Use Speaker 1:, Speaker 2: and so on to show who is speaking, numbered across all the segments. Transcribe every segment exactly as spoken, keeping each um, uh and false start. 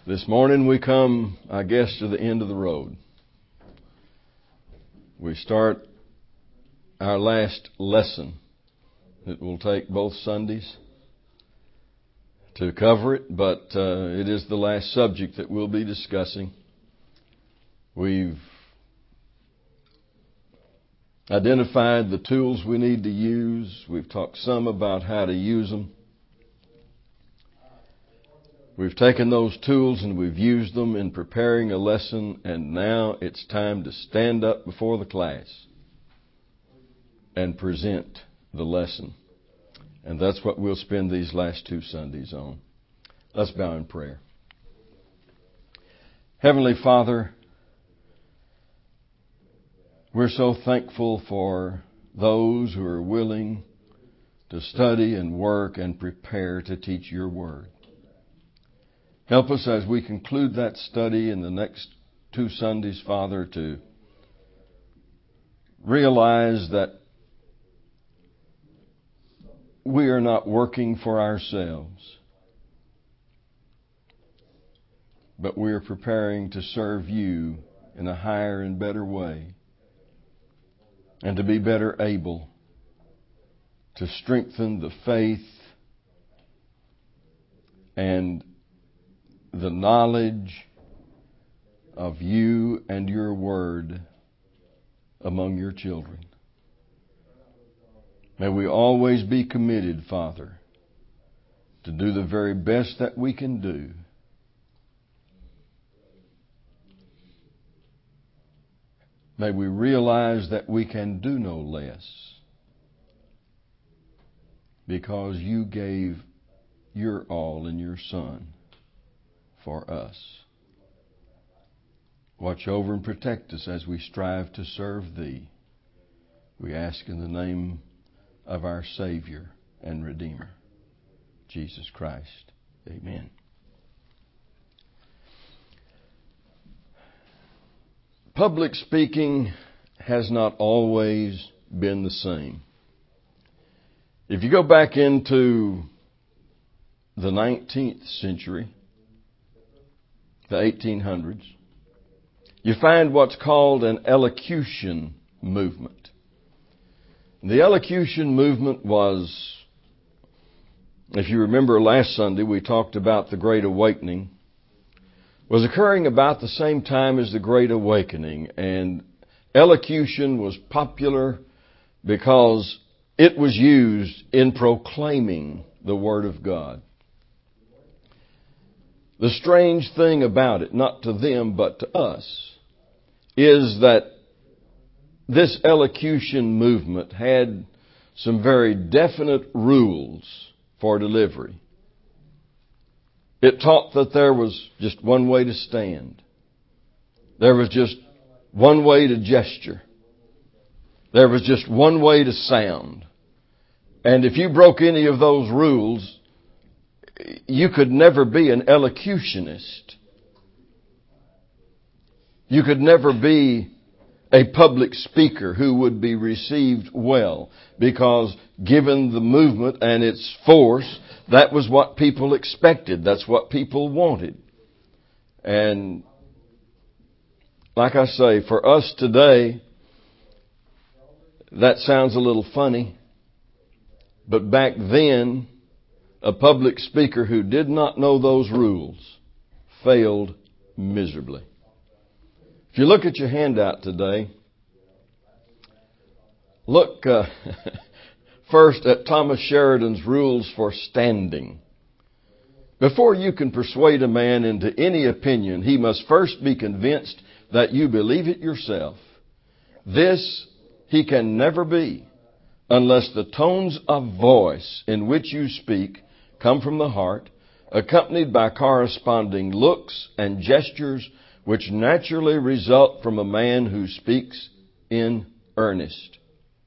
Speaker 1: This morning we come, I guess, to the end of the road. We start our last lesson. It will take both Sundays to cover it, but uh, it is the last subject that we'll be discussing. We've identified the tools we need to use. We've talked some about how to use them. We've taken those tools and we've used them in preparing a lesson, and now it's time to stand up before the class and present the lesson. And that's what we'll spend these last two Sundays on. Let's bow in prayer. Heavenly Father, we're so thankful for those who are willing to study and work and prepare to teach your word. Help us as we conclude that study in the next two Sundays, Father, to realize that we are not working for ourselves, but we are preparing to serve you in a higher and better way, and to be better able to strengthen the faith and the knowledge of you and your word among your children. May we always be committed, Father, to do the very best that we can do May we realize that we can do no less because you gave your all in your Son for us. Watch over and protect us as we strive to serve Thee. We ask in the name of our Savior and Redeemer, Jesus Christ. Amen. Public speaking has not always been the same. If you go back into the nineteenth century, the eighteen hundreds, you find what's called an elocution movement. The elocution movement was, if you remember last Sunday, we talked about the Great Awakening, was occurring about the same time as the Great Awakening. And elocution was popular because it was used in proclaiming the Word of God. The strange thing about it, not to them but to us, is that this elocution movement had some very definite rules for delivery. It taught that there was just one way to stand. There was just one way to gesture. There was just one way to sound. And if you broke any of those rules, you could never be an elocutionist. You could never be a public speaker who would be received well, because given the movement and its force, that was what people expected. That's what people wanted. And like I say, for us today, that sounds a little funny. But back then, a public speaker who did not know those rules failed miserably. If you look at your handout today, look uh, first at Thomas Sheridan's rules for standing. Before you can persuade a man into any opinion, he must first be convinced that you believe it yourself. This he can never be unless the tones of voice in which you speak come from the heart, accompanied by corresponding looks and gestures which naturally result from a man who speaks in earnest.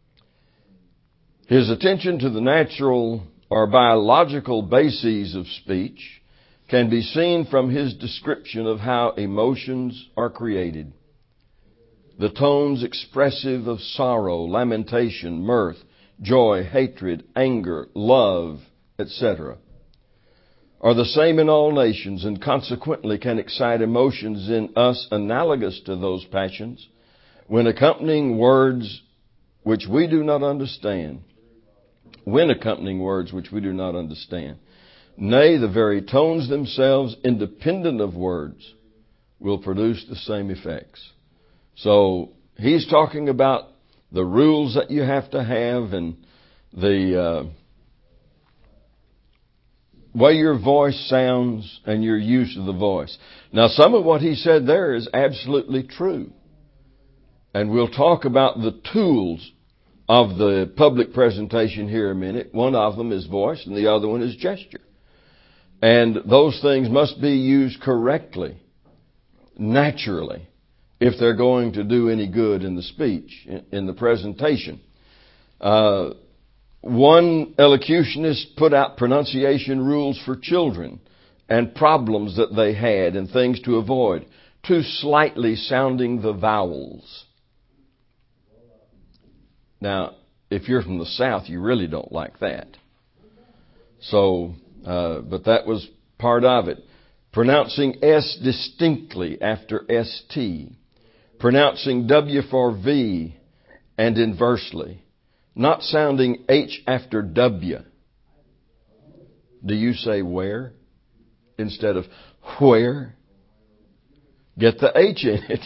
Speaker 1: His attention to the natural or biological bases of speech can be seen from his description of how emotions are created. The tones expressive of sorrow, lamentation, mirth, joy, hatred, anger, love, et cetera, are the same in all nations, and consequently can excite emotions in us analogous to those passions, when accompanying words which we do not understand, when accompanying words which we do not understand. Nay, the very tones themselves, independent of words, will produce the same effects. So he's talking about the rules that you have to have and the uh, way your voice sounds and your use of the voice. Now, some of what he said there is absolutely true. And we'll talk about the tools of the public presentation here in a minute. One of them is voice and the other one is gesture. And those things must be used correctly, naturally, if they're going to do any good in the speech, in the presentation. Uh, one elocutionist put out pronunciation rules for children and problems that they had and things to avoid. Too slightly sounding the vowels. Now, if you're from the South, you really don't like that. So, uh, but that was part of it. Pronouncing S distinctly after S T. Pronouncing W for V and inversely. Not sounding H after W. Do you say where instead of where? Get the H in it.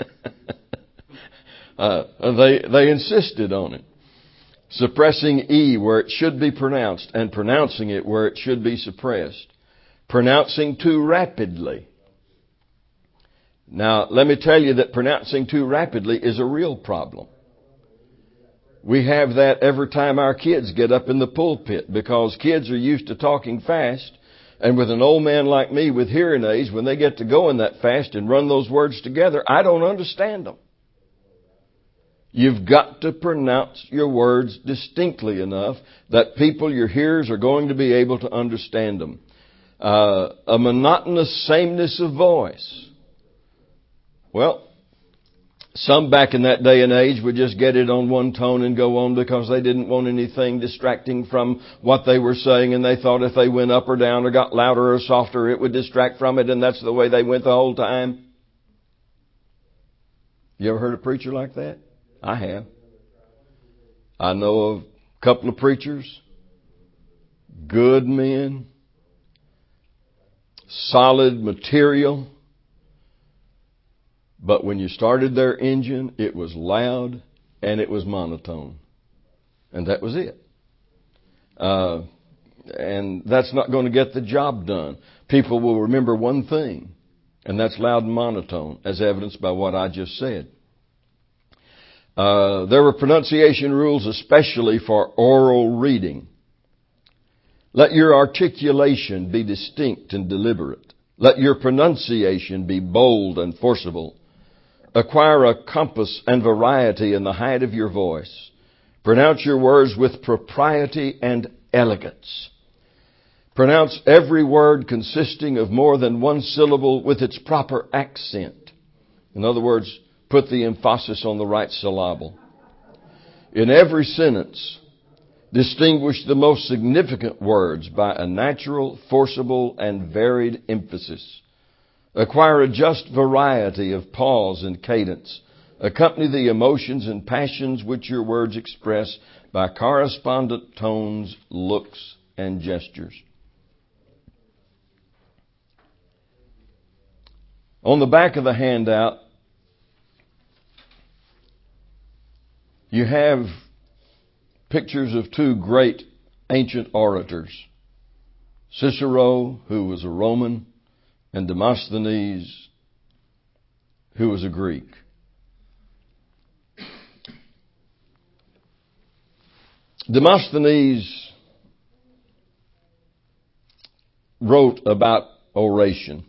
Speaker 1: uh, they, they insisted on it. Suppressing E where it should be pronounced and pronouncing it where it should be suppressed. Pronouncing too rapidly. Now, let me tell you that pronouncing too rapidly is a real problem. We have that every time our kids get up in the pulpit because kids are used to talking fast. And with an old man like me with hearing aids, when they get to going that fast and run those words together, I don't understand them. You've got to pronounce your words distinctly enough that people, your hearers, are going to be able to understand them. Uh, a monotonous sameness of voice. Well, some back in that day and age would just get it on one tone and go on because they didn't want anything distracting from what they were saying, and they thought if they went up or down or got louder or softer, it would distract from it, and that's the way they went the whole time. You ever heard a preacher like that? I have. I know of a couple of preachers, good men, solid material, but when you started their engine, it was loud and it was monotone. And that was it. Uh, and that's not going to get the job done. People will remember one thing, and that's loud and monotone, as evidenced by what I just said. Uh, there were pronunciation rules especially for oral reading. Let your articulation be distinct and deliberate. Let your pronunciation be bold and forcible. Acquire a compass and variety in the height of your voice. Pronounce your words with propriety and elegance. Pronounce every word consisting of more than one syllable with its proper accent. In other words, put the emphasis on the right syllable. In every sentence, distinguish the most significant words by a natural, forcible, and varied emphasis. Acquire a just variety of pause and cadence. Accompany the emotions and passions which your words express by correspondent tones, looks, and gestures. On the back of the handout, you have pictures of two great ancient orators. Cicero, who was a Roman, and Demosthenes, who was a Greek. Demosthenes wrote about oration.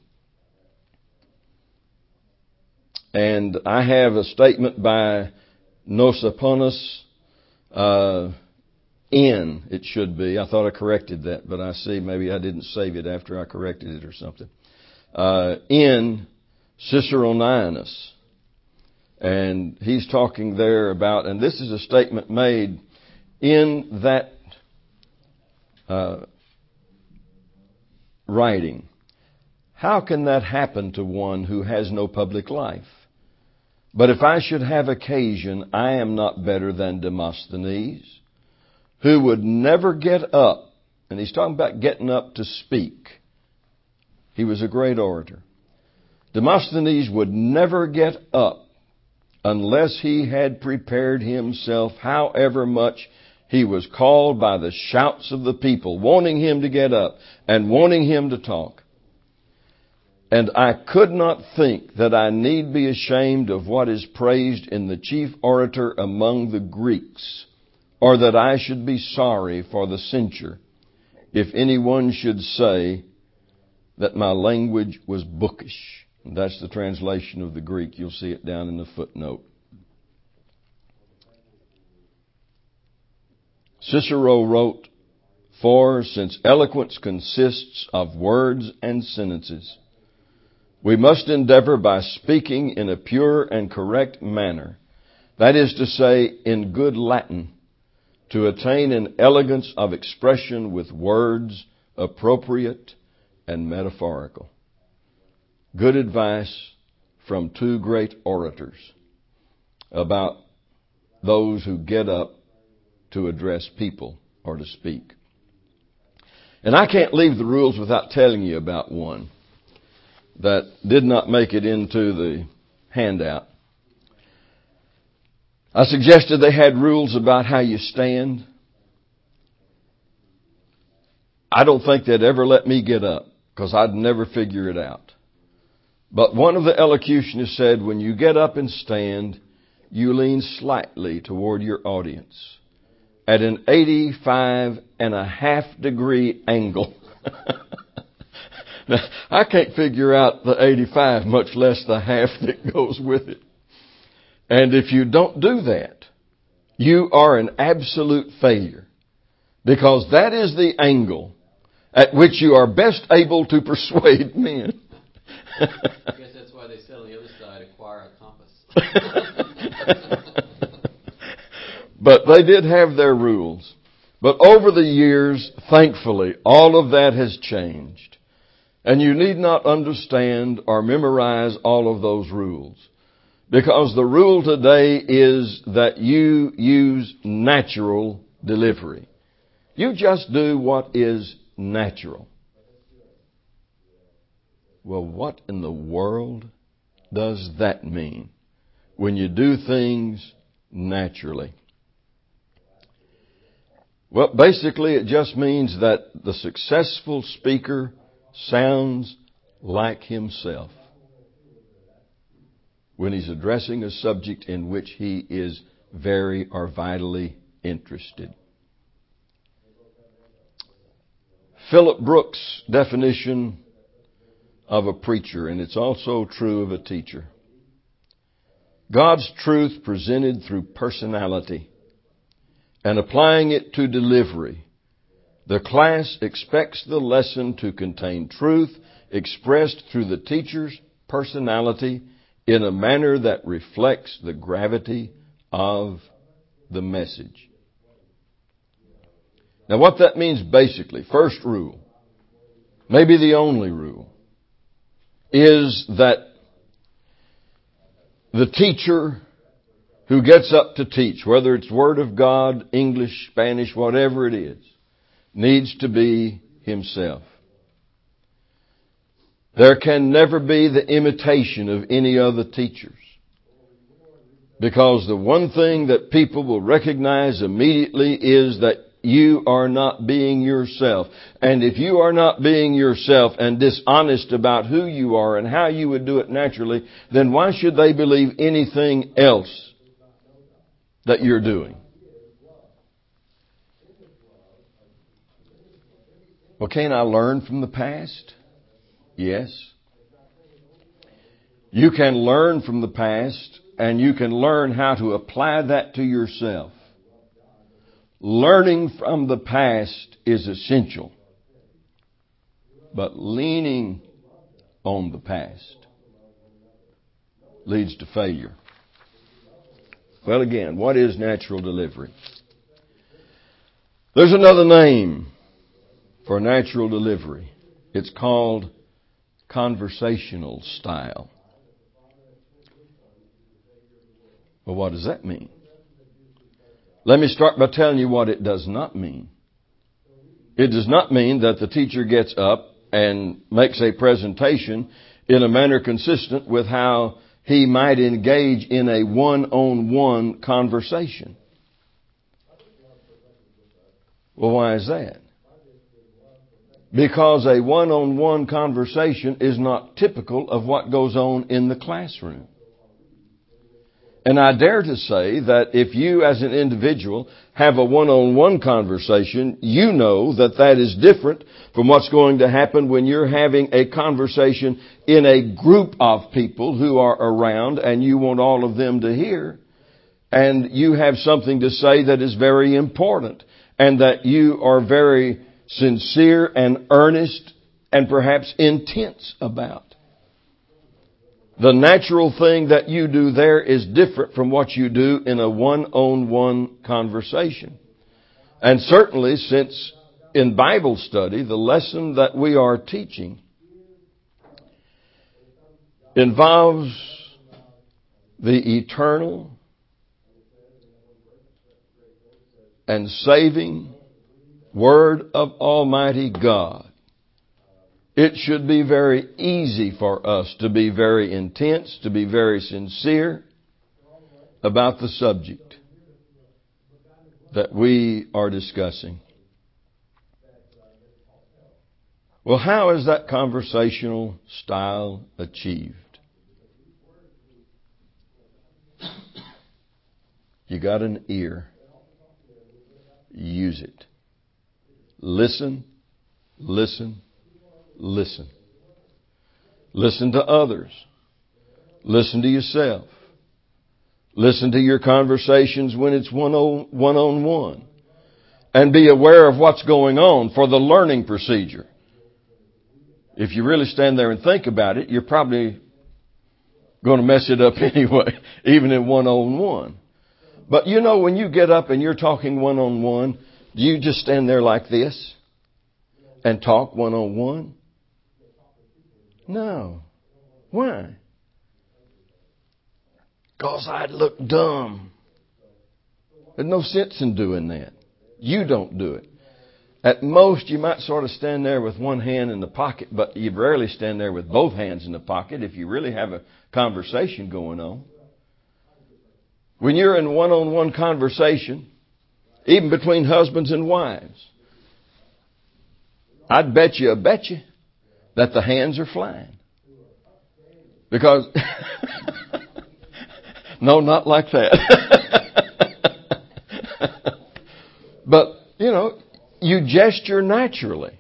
Speaker 1: And I have a statement by Nosoponus, uh, N, it should be. I thought I corrected that, but I see maybe I didn't save it after I corrected it or something. Uh, in Ciceronianus. And he's talking there about, and this is a statement made in that uh, writing, "How can that happen to one who has no public life? But if I should have occasion, I am not better than Demosthenes, who would never get up." And he's talking about getting up to speak. He was a great orator. Demosthenes would never get up unless he had prepared himself, however much he was called by the shouts of the people, wanting him to get up and wanting him to talk. "And I could not think that I need be ashamed of what is praised in the chief orator among the Greeks, or that I should be sorry for the censure, if anyone should say that my language was bookish." And that's the translation of the Greek. You'll see it down in the footnote. Cicero wrote, "For since eloquence consists of words and sentences, we must endeavor by speaking in a pure and correct manner, that is to say, in good Latin, to attain an elegance of expression with words appropriate and metaphorical." Good advice from two great orators about those who get up to address people or to speak. And I can't leave the rules without telling you about one that did not make it into the handout. I suggested they had rules about how you stand. I don't think they'd ever let me get up because I'd never figure it out. But one of the elocutionists said, when you get up and stand, you lean slightly toward your audience at an eighty-five and a half degree angle. Now, I can't figure out the eighty-five, much less the half that goes with it. And if you don't do that, you are an absolute failure, because that is the angle at which you are best able to persuade men.
Speaker 2: I guess that's why they said on the other side, acquire a compass.
Speaker 1: But they did have their rules. But over the years, thankfully, all of that has changed. And you need not understand or memorize all of those rules. Because the rule today is that you use natural delivery. You just do what is natural. Well, what in the world does that mean when you do things naturally? Well, basically it just means that the successful speaker sounds like himself when he's addressing a subject in which he is very or vitally interested. Philip Brooks' definition of a preacher, and it's also true of a teacher: God's truth presented through personality and applying it to delivery. The class expects the lesson to contain truth expressed through the teacher's personality in a manner that reflects the gravity of the message. Now, what that means basically, first rule, maybe the only rule, is that the teacher who gets up to teach, whether it's Word of God, English, Spanish, whatever it is, needs to be himself. There can never be the imitation of any other teachers. Because the one thing that people will recognize immediately is that you are not being yourself. And if you are not being yourself and dishonest about who you are and how you would do it naturally, then why should they believe anything else that you're doing? Well, can I learn from the past? Yes. You can learn from the past, and you can learn how to apply that to yourself. Learning from the past is essential, but leaning on the past leads to failure. Well, again, what is natural delivery? There's another name for natural delivery, It's called conversational style. Well, what does that mean? Let me start by telling you what it does not mean. It does not mean that the teacher gets up and makes a presentation in a manner consistent with how he might engage in a one-on-one conversation. Well, why is that? Because a one-on-one conversation is not typical of what goes on in the classroom. And I dare to say that if you as an individual have a one-on-one conversation, you know that that is different from what's going to happen when you're having a conversation in a group of people who are around and you want all of them to hear. And you have something to say that is very important and that you are very sincere and earnest and perhaps intense about. The natural thing that you do there is different from what you do in a one-on-one conversation. And certainly, since in Bible study, the lesson that we are teaching involves the eternal and saving Word of Almighty God, it should be very easy for us to be very intense, to be very sincere about the subject that we are discussing. Well, how is that conversational style achieved? You got an ear. Use it. Listen, listen, listen. Listen to others. Listen to yourself. Listen to your conversations when it's one-on-one. And be aware of what's going on for the learning procedure. If you really stand there and think about it, you're probably going to mess it up anyway, even in one-on-one. But you know, when you get up and you're talking one-on-one, do you just stand there like this and talk one-on-one? No. Why? Because I'd look dumb. There's no sense in doing that. You don't do it. At most, you might sort of stand there with one hand in the pocket, but you rarely stand there with both hands in the pocket if you really have a conversation going on. When you're in one-on-one conversation, even between husbands and wives, I'd bet you a bet you that the hands are flying. Because, no, not like that. But, you know, you gesture naturally.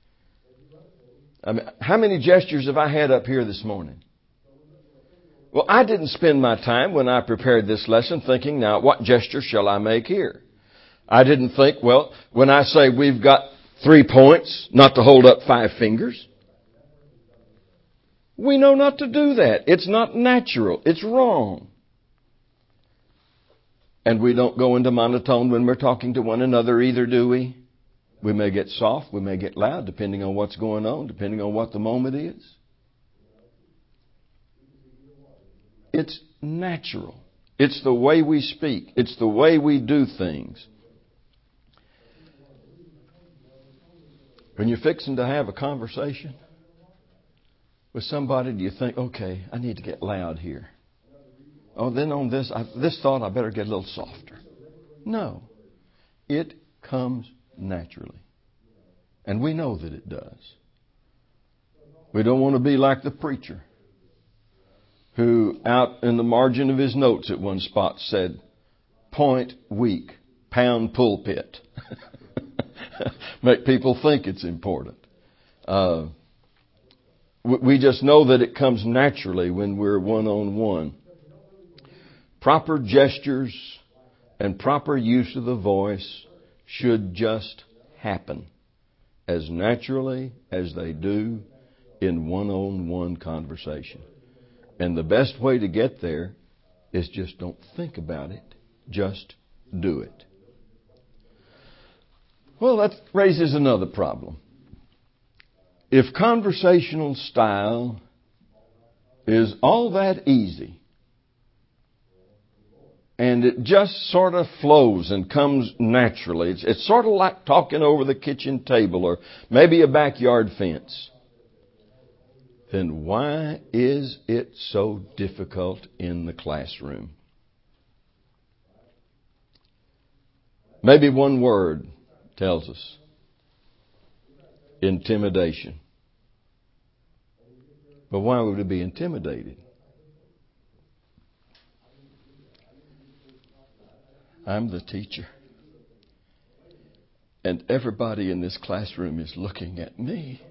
Speaker 1: I mean, how many gestures have I had up here this morning? Well, I didn't spend my time when I prepared this lesson thinking, now, what gesture shall I make here? I didn't think, well, when I say we've got three points, not to hold up five fingers. We know not to do that. It's not natural. It's wrong. And we don't go into monotone when we're talking to one another either, do we? We may get soft, we may get loud, depending on what's going on, depending on what the moment is. It's natural. It's the way we speak. It's the way we do things. When you're fixing to have a conversation with somebody, do you think, okay, I need to get loud here? Oh, then on this, I, this thought, I better get a little softer. No. It comes naturally. And we know that it does. We don't want to be like the preacher who out in the margin of his notes at one spot said, point weak, pound pulpit. Make people think it's important. Uh, we just know that it comes naturally when we're one-on-one. Proper gestures and proper use of the voice should just happen as naturally as they do in one-on-one conversation. And the best way to get there is just don't think about it. Just do it. Well, that raises another problem. if conversational style is all that easy, and it just sort of flows and comes naturally. It's, it's sort of like talking over the kitchen table or maybe a backyard fence. Then why is it so difficult in the classroom? Maybe one word tells us. Intimidation. But why would it be intimidated? I'm the teacher. And everybody in this classroom is looking at me.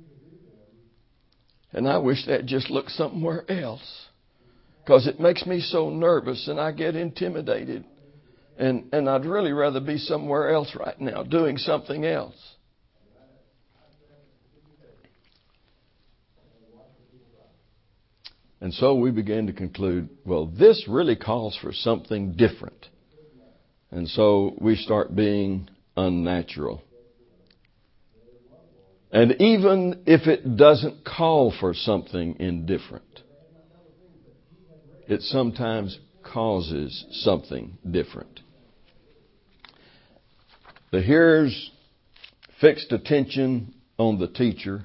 Speaker 1: And I wish they'd just look somewhere else. Because it makes me so nervous and I get intimidated. And, and I'd really rather be somewhere else right now, doing something else. And so we began to conclude, well, this really calls for something different. And so we start being unnatural. And even if it doesn't call for something indifferent, it sometimes causes something different. The hearer's fixed attention on the teacher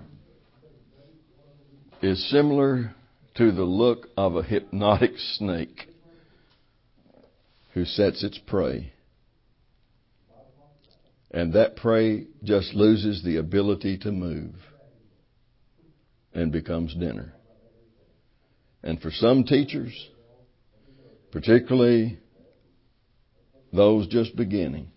Speaker 1: is similar to the look of a hypnotic snake who sets its prey. And that prey just loses the ability to move and becomes dinner. And for some teachers, particularly those just beginning,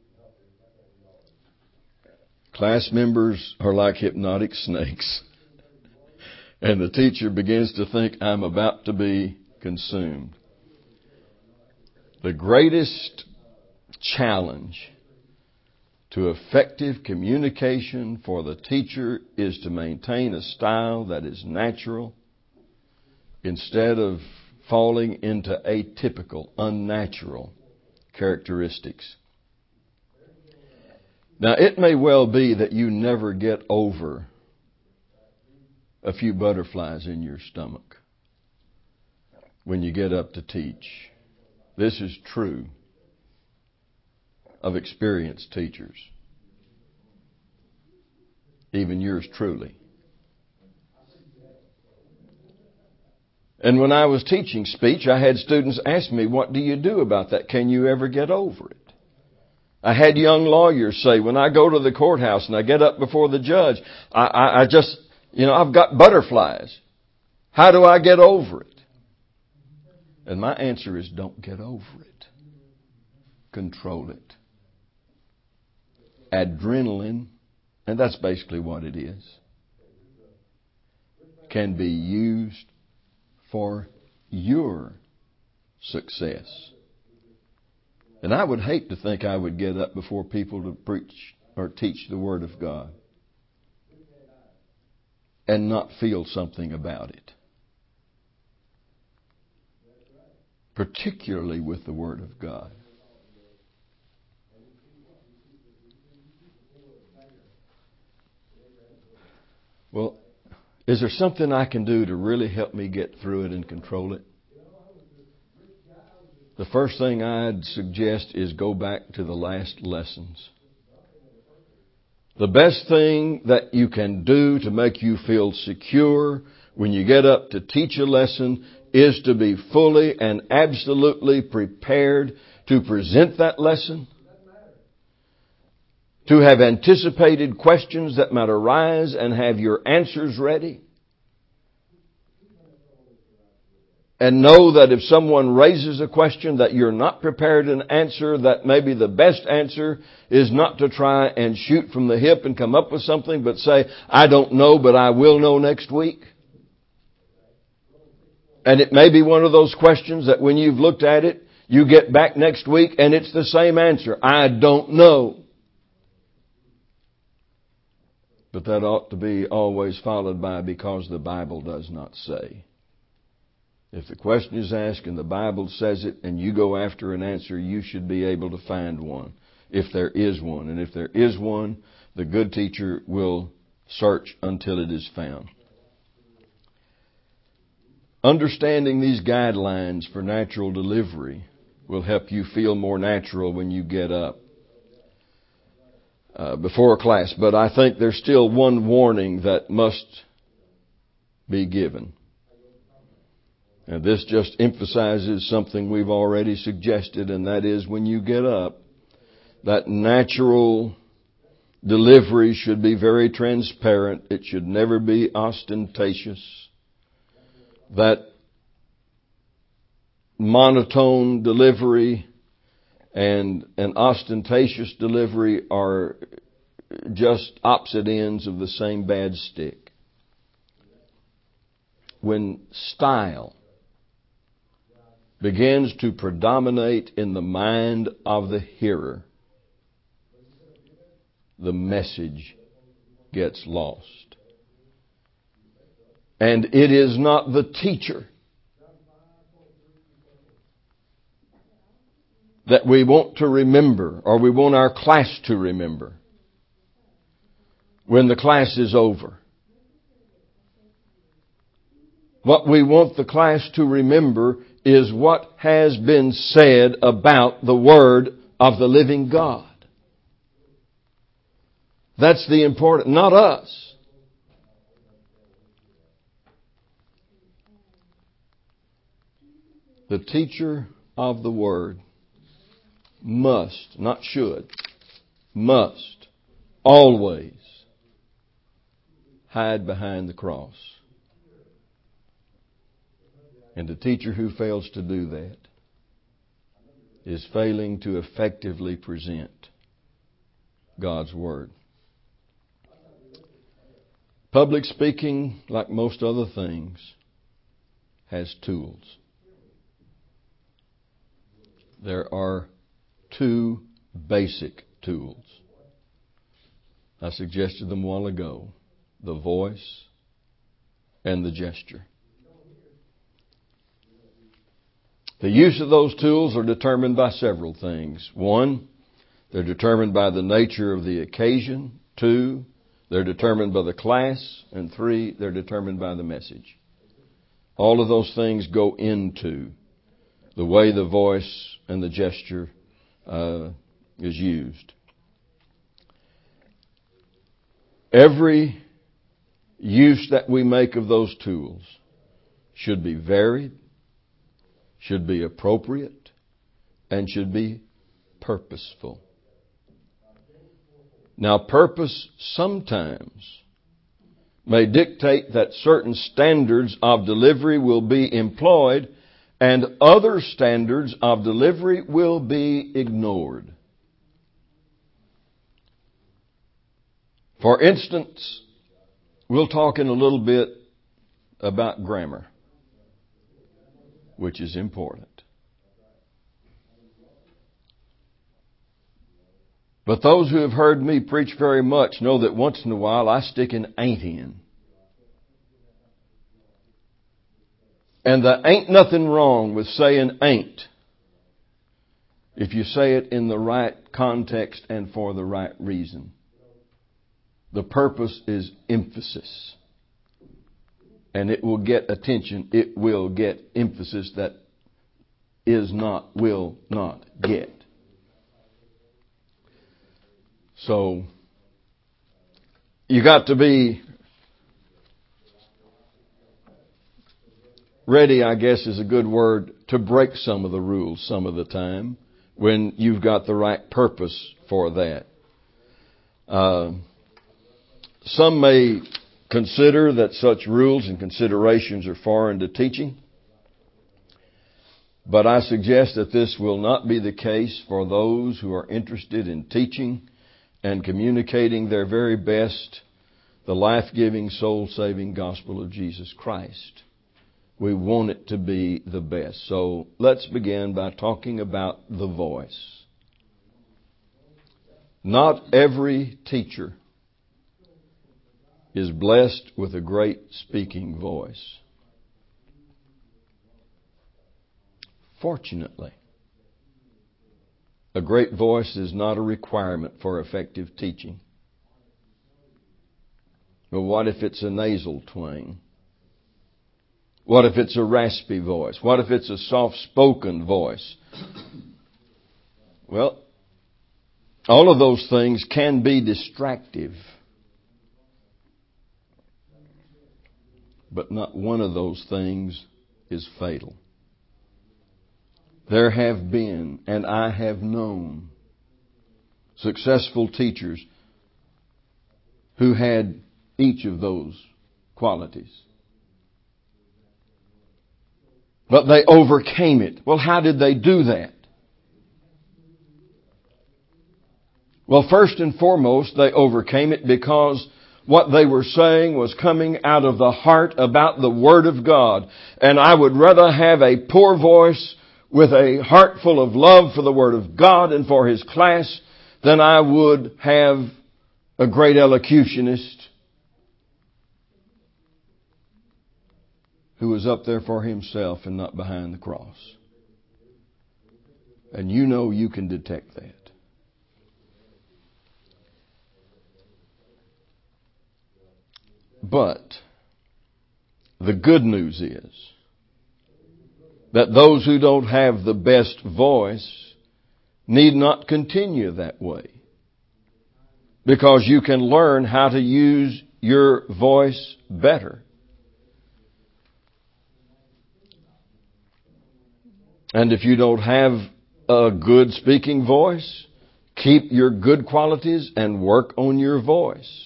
Speaker 1: class members are like hypnotic snakes. And the teacher begins to think, I'm about to be consumed. The greatest challenge to effective communication for the teacher is to maintain a style that is natural instead of falling into atypical, unnatural characteristics. Now, it may well be that you never get over a few butterflies in your stomach when you get up to teach. This is true of experienced teachers, even yours truly. And when I was teaching speech, I had students ask me, what do you do about that? Can you ever get over it? I had young lawyers say, when I go to the courthouse and I get up before the judge, I, I, I just, you know, I've got butterflies. How do I get over it? And my answer is, don't get over it. Control it. Adrenaline, and that's basically what it is, can be used for your success. And I would hate to think I would get up before people to preach or teach the Word of God and not feel something about it. Particularly with the Word of God. Well, is there something I can do to really help me get through it and control it? The first thing I'd suggest is go back to the last lessons. The best thing that you can do to make you feel secure when you get up to teach a lesson is to be fully and absolutely prepared to present that lesson. To have anticipated questions that might arise and have your answers ready. And know that if someone raises a question that you're not prepared to answer, that maybe the best answer is not to try and shoot from the hip and come up with something, but say, I don't know, but I will know next week. And it may be one of those questions that when you've looked at it, you get back next week and it's the same answer. I don't know. But that ought to be always followed by, because the Bible does not say. If the question is asked and the Bible says it and you go after an answer, you should be able to find one, if there is one. And if there is one, the good teacher will search until it is found. Understanding these guidelines for natural delivery will help you feel more natural when you get up uh, before a class. But I think there's still one warning that must be given. And this just emphasizes something we've already suggested, and that is when you get up, that natural delivery should be very transparent. It should never be ostentatious. That monotone delivery and an ostentatious delivery are just opposite ends of the same bad stick. When style begins to predominate in the mind of the hearer, the message gets lost. And it is not the teacher that we want to remember, or we want our class to remember when the class is over. What we want the class to remember is what has been said about the Word of the living God. That's the important, not us. The teacher of the Word must, not should, must always hide behind the cross. And the teacher who fails to do that is failing to effectively present God's Word. Public speaking, like most other things, has tools. There are two basic tools. I suggested them a while ago: the voice and the gesture. The use of those tools are determined by several things. One, they're determined by the nature of the occasion. Two, they're determined by the class. And three, they're determined by the message. All of those things go into the way the voice and the gesture uh, is used. Every use that we make of those tools should be varied, should be appropriate, and should be purposeful. Now, purpose sometimes may dictate that certain standards of delivery will be employed and other standards of delivery will be ignored. For instance, we'll talk in a little bit about grammar, which is important. But those who have heard me preach very much know that once in a while I stick an ain't in. And there ain't nothing wrong with saying ain't if you say it in the right context and for the right reason. The purpose is emphasis. And it will get attention. It will get emphasis that is not, will not get. So, you got to be ready, I guess is a good word, to break some of the rules some of the time when you've got the right purpose for that. Uh, some may consider that such rules and considerations are foreign to teaching. But I suggest that this will not be the case for those who are interested in teaching and communicating their very best, the life-giving, soul-saving gospel of Jesus Christ. We want it to be the best. So let's begin by talking about the voice. Not every teacher is blessed with a great speaking voice. Fortunately, a great voice is not a requirement for effective teaching. But what if it's a nasal twang? What if it's a raspy voice? What if it's a soft-spoken voice? Well, all of those things can be distractive. But not one of those things is fatal. There have been, and I have known, successful teachers who had each of those qualities. But they overcame it. Well, how did they do that? Well, first and foremost, they overcame it because what they were saying was coming out of the heart about the Word of God. And I would rather have a poor voice with a heart full of love for the Word of God and for His class than I would have a great elocutionist who was up there for himself and not behind the cross. And you know you can detect that. But the good news is that those who don't have the best voice need not continue that way, because you can learn how to use your voice better. And if you don't have a good speaking voice, keep your good qualities and work on your voice.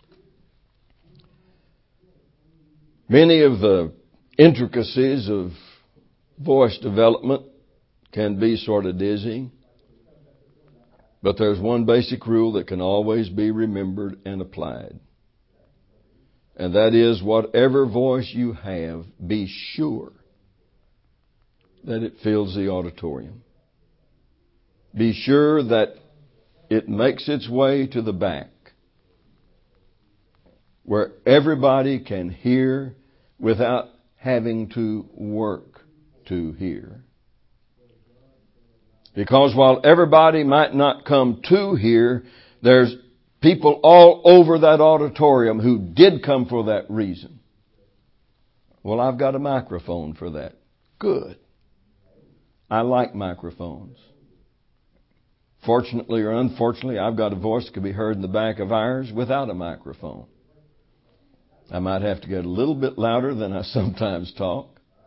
Speaker 1: Many of the intricacies of voice development can be sort of dizzying, but there's one basic rule that can always be remembered and applied. And that is, whatever voice you have, be sure that it fills the auditorium. Be sure that it makes its way to the back, where everybody can hear without having to work to hear. Because while everybody might not come to hear, there's people all over that auditorium who did come for that reason. Well, I've got a microphone for that. Good. I like microphones. Fortunately or unfortunately, I've got a voice that can be heard in the back of ours without a microphone. I might have to get a little bit louder than I sometimes talk.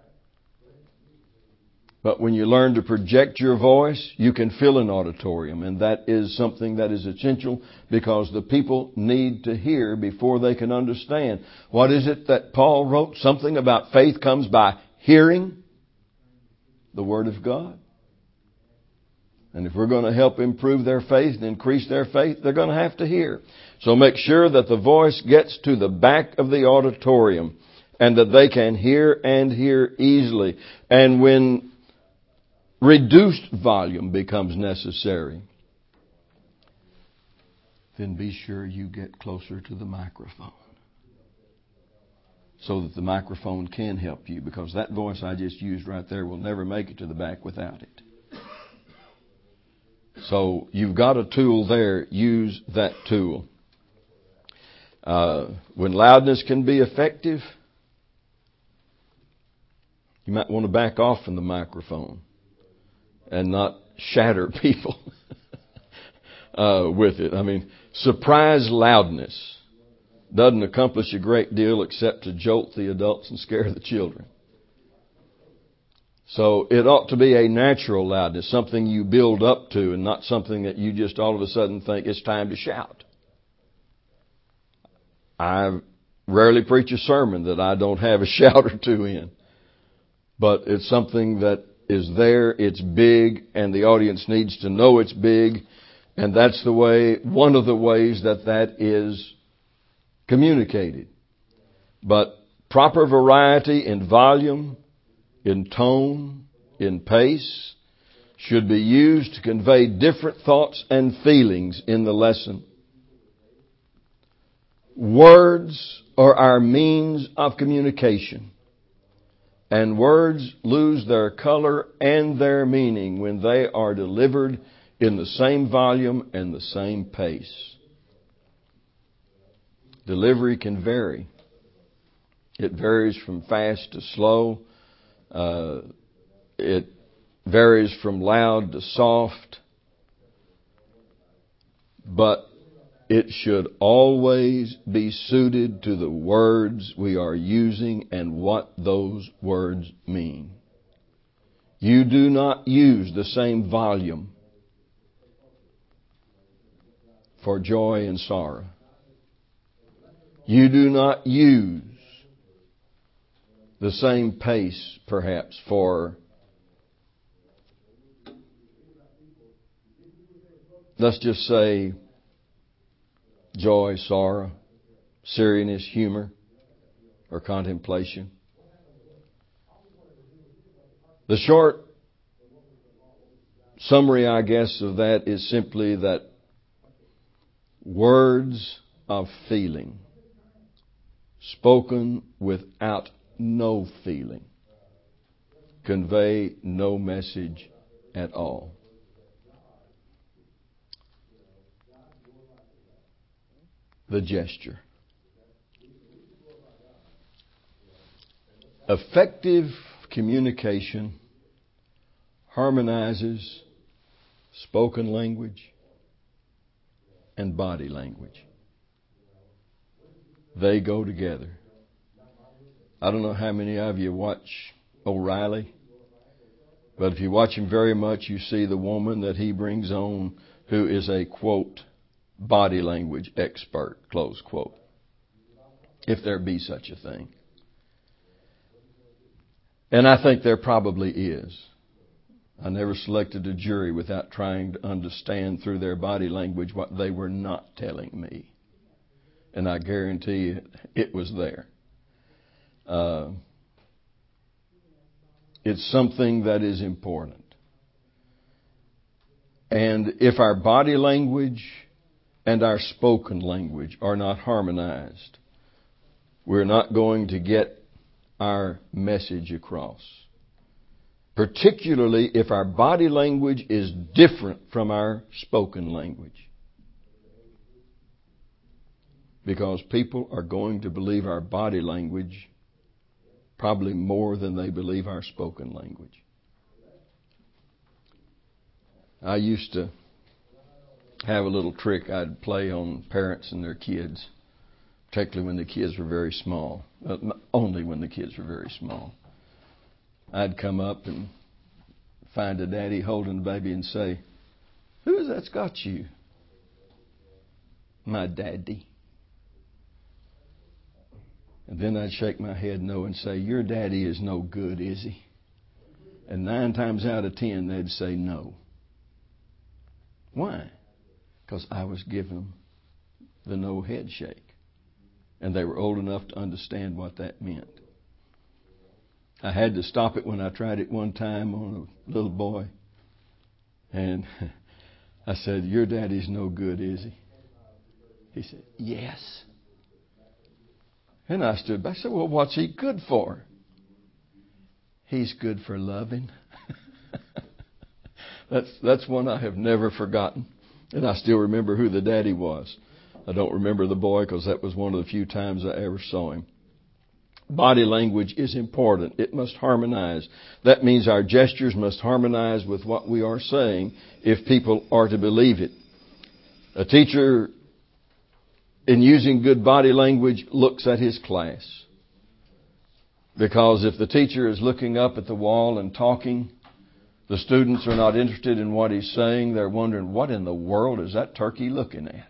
Speaker 1: But when you learn to project your voice, you can fill an auditorium. And that is something that is essential, because the people need to hear before they can understand. What is it that Paul wrote? Something about faith comes by hearing the Word of God. And if we're going to help improve their faith and increase their faith, they're going to have to hear. So make sure that the voice gets to the back of the auditorium and that they can hear and hear easily. And when reduced volume becomes necessary, then be sure you get closer to the microphone so that the microphone can help you, because that voice I just used right there will never make it to the back without it. So you've got a tool there. Use that tool. Uh, when loudness can be effective, you might want to back off from the microphone and not shatter people uh, with it. I mean, surprise loudness doesn't accomplish a great deal except to jolt the adults and scare the children. So it ought to be a natural loudness, something you build up to, and not something that you just all of a sudden think it's time to shout. I rarely preach a sermon that I don't have a shout or two in. But it's something that is there, it's big, and the audience needs to know it's big. And that's the way, one of the ways that that is communicated. But proper variety in volume, in tone, in pace, should be used to convey different thoughts and feelings in the lesson. Words are our means of communication. And words lose their color and their meaning when they are delivered in the same volume and the same pace. Delivery can vary. It varies from fast to slow. Uh, it varies from loud to soft. But it should always be suited to the words we are using and what those words mean. You do not use the same volume for joy and sorrow. You do not use the same pace, perhaps, for, let's just say, joy, sorrow, seriousness, humor, or contemplation. The short summary, I guess, of that is simply that words of feeling spoken without no feeling convey no message at all. The gesture. Effective communication harmonizes spoken language and body language. They go together. I don't know how many of you watch O'Reilly, but if you watch him very much, you see the woman that he brings on who is a, quote, body language expert, close quote, if there be such a thing. And I think there probably is. I never selected a jury without trying to understand through their body language what they were not telling me. And I guarantee you it was there. Uh, it's something that is important. And if our body language and our spoken language are not harmonized, we're not going to get our message across. Particularly if our body language is different from our spoken language. Because people are going to believe our body language probably more than they believe our spoken language. I used to have a little trick I'd play on parents and their kids, particularly when the kids were very small. Uh, only when the kids were very small. I'd come up and find a daddy holding the baby and say, "Who is that's got you?" "My daddy." And then I'd shake my head no and say, "Your daddy is no good, is he?" And nine times out of ten, they'd say no. Why? Because I was giving the no head shake. And they were old enough to understand what that meant. I had to stop it when I tried it one time on a little boy. And I said, "Your daddy's no good, is he?" He said, "Yes." And I stood back. I said, "Well, what's he good for?" "He's good for loving." that's that's one I have never forgotten. And I still remember who the daddy was. I don't remember the boy because that was one of the few times I ever saw him. Body language is important. It must harmonize. That means our gestures must harmonize with what we are saying if people are to believe it. A teacher, in using good body language, looks at his class. Because if the teacher is looking up at the wall and talking, the students are not interested in what he's saying. They're wondering, what in the world is that turkey looking at?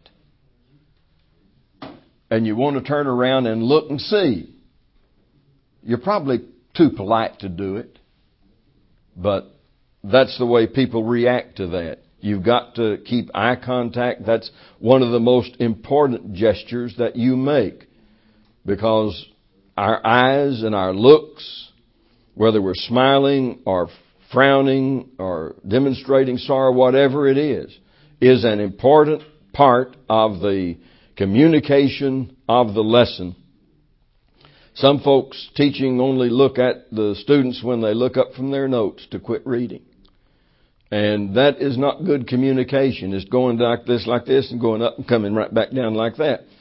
Speaker 1: And you want to turn around and look and see. You're probably too polite to do it. But that's the way people react to that. You've got to keep eye contact. That's one of the most important gestures that you make. Because our eyes and our looks, whether we're smiling or frowning or demonstrating sorrow, whatever it is, is an important part of the communication of the lesson. Some folks teaching only look at the students when they look up from their notes to quit reading. And that is not good communication. It's going like this, like this, and going up and coming right back down like that.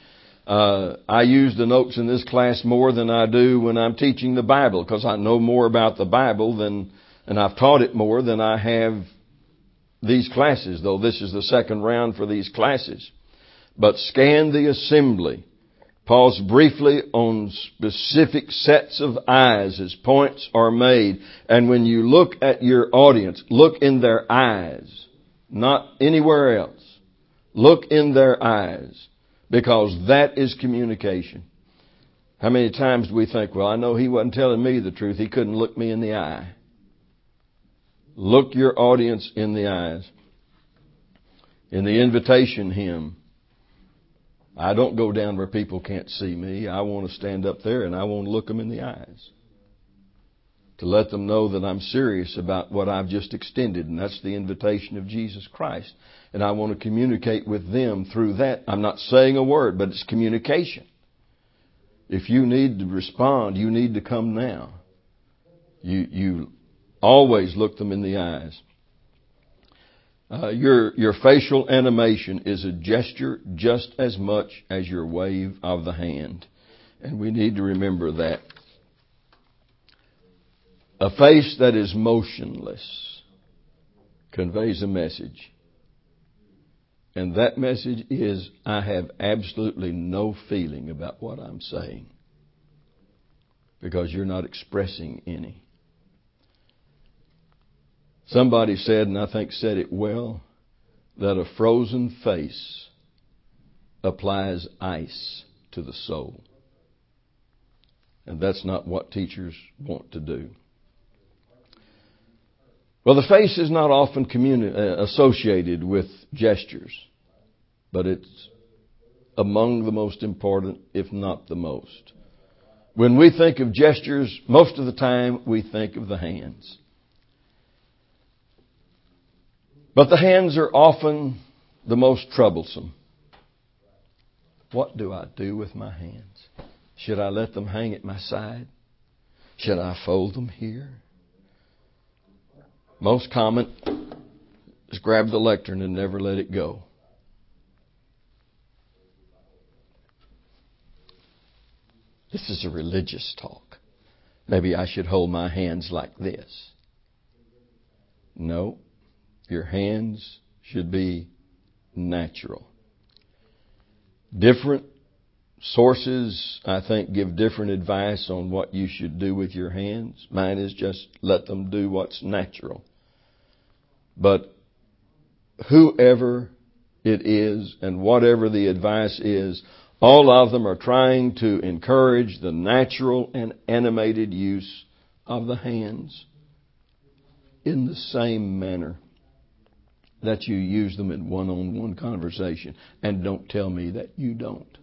Speaker 1: Uh, I use the notes in this class more than I do when I'm teaching the Bible, because I know more about the Bible than, and I've taught it more than I have these classes, though this is the second round for these classes. But scan the assembly. Pause briefly on specific sets of eyes as points are made. And when you look at your audience, look in their eyes, not anywhere else. Look in their eyes, because that is communication. How many times do we think, well, I know he wasn't telling me the truth. He couldn't look me in the eye. Look your audience in the eyes. In the invitation hymn, I don't go down where people can't see me. I want to stand up there and I want to look them in the eyes, to let them know that I'm serious about what I've just extended, and that's the invitation of Jesus Christ. And I want to communicate with them through that. I'm not saying a word, but it's communication. If you need to respond, you need to come now. You, you always look them in the eyes. Uh, your, your facial animation is a gesture just as much as your wave of the hand. And we need to remember that. A face that is motionless conveys a message. And that message is, I have absolutely no feeling about what I'm saying, because you're not expressing any. Somebody said, and I think said it well, that a frozen face applies ice to the soul. And that's not what teachers want to do. Well, the face is not often communi- uh, associated with gestures, but it's among the most important, if not the most. When we think of gestures, most of the time we think of the hands. But the hands are often the most troublesome. What do I do with my hands? Should I let them hang at my side? Should I fold them here? Most common is grab the lectern and never let it go. This is a religious talk. Maybe I should hold my hands like this. No. Your hands should be natural. Different sources, I think, give different advice on what you should do with your hands. Mine is just let them do what's natural. But whoever it is and whatever the advice is, all of them are trying to encourage the natural and animated use of the hands in the same manner that you use them in one-on-one conversation. And don't tell me that you don't.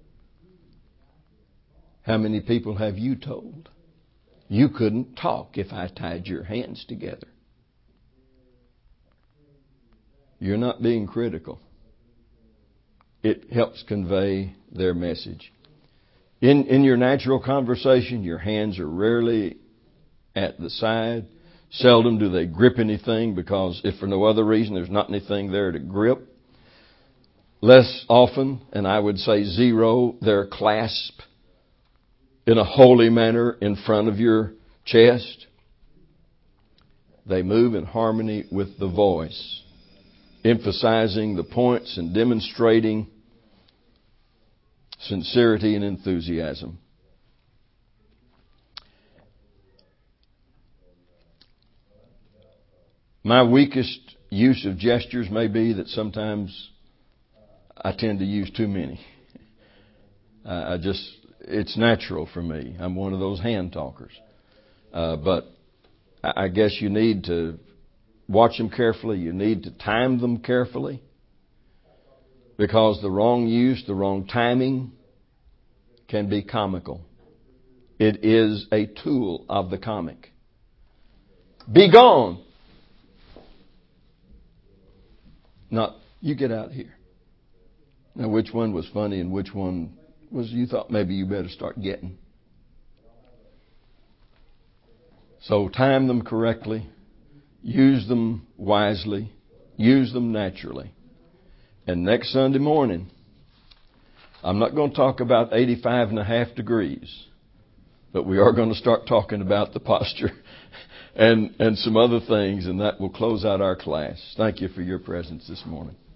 Speaker 1: How many people have you told you couldn't talk if I tied your hands together? You're not being critical. It helps convey their message. In, in your natural conversation, your hands are rarely at the side. Seldom do they grip anything, because if for no other reason, there's not anything there to grip. Less often, and I would say zero, they're clasped in a holy manner in front of your chest. They move in harmony with the voice, emphasizing the points and demonstrating sincerity and enthusiasm. My weakest use of gestures may be that sometimes I tend to use too many. I just, it's natural for me. I'm one of those hand talkers. Uh, but I guess you need to watch them carefully. You need to time them carefully, because the wrong use, the wrong timing can be comical. It is a tool of the comic. Be gone. Not, you get out here. Now, which one was funny and which one was you thought maybe you better start getting? So time them correctly. Use them wisely. Use them naturally. And next Sunday morning, I'm not going to talk about eighty-five and a half degrees, but we are going to start talking about the posture and, and some other things, and that will close out our class. Thank you for your presence this morning.